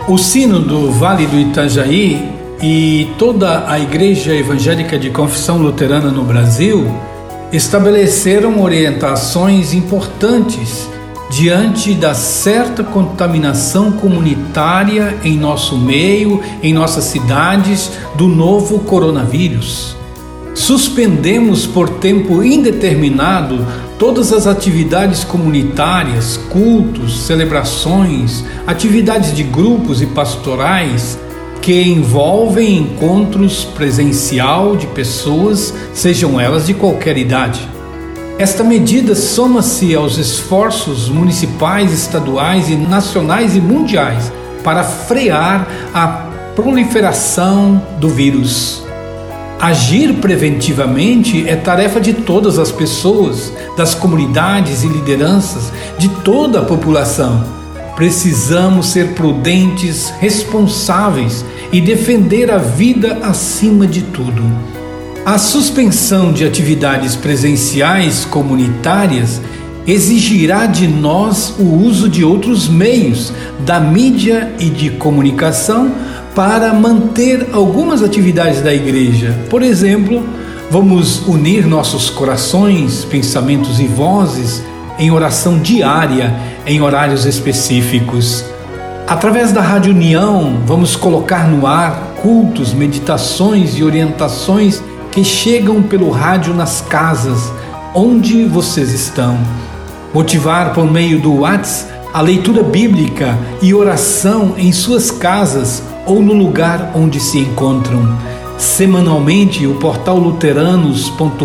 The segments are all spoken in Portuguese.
O Sino do Vale do Itajaí e toda a Igreja Evangélica de Confissão Luterana no Brasil estabeleceram orientações importantes diante da certa contaminação comunitária em nosso meio, em nossas cidades, do novo coronavírus. Suspendemos por tempo indeterminado todas as atividades comunitárias, cultos, celebrações, atividades de grupos e pastorais que envolvem encontros presencial de pessoas, sejam elas de qualquer idade. Esta medida soma-se aos esforços municipais, estaduais e nacionais e mundiais para frear a proliferação do vírus. Agir preventivamente é tarefa de todas as pessoas, das comunidades e lideranças, de toda a população. Precisamos ser prudentes, responsáveis e defender a vida acima de tudo. A suspensão de atividades presenciais comunitárias exigirá de nós o uso de outros meios da mídia e de comunicação para manter algumas atividades da igreja. Por exemplo, vamos unir nossos corações, pensamentos e vozes em oração diária, em horários específicos. Através da Rádio União, vamos colocar no ar cultos, meditações e orientações que chegam pelo rádio nas casas, onde vocês estão. Motivar por meio do WhatsApp a leitura bíblica e oração em suas casas ou no lugar onde se encontram. Semanalmente, o portal luteranos.com.br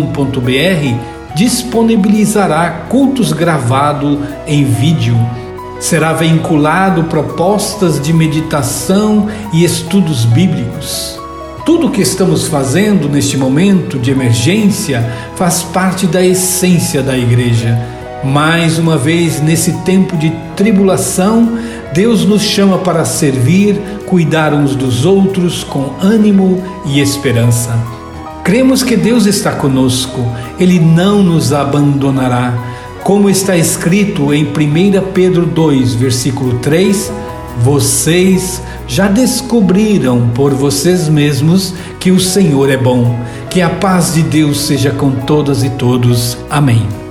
disponibilizará cultos gravados em vídeo. Será vinculado propostas de meditação e estudos bíblicos. Tudo o que estamos fazendo neste momento de emergência faz parte da essência da igreja. Mais uma vez, nesse tempo de tribulação, Deus nos chama para servir, cuidar uns dos outros com ânimo e esperança. Cremos que Deus está conosco, Ele não nos abandonará. Como está escrito em 1 Pedro 2, versículo 3, vocês já descobriram por vocês mesmos que o Senhor é bom. Que a paz de Deus seja com todas e todos. Amém.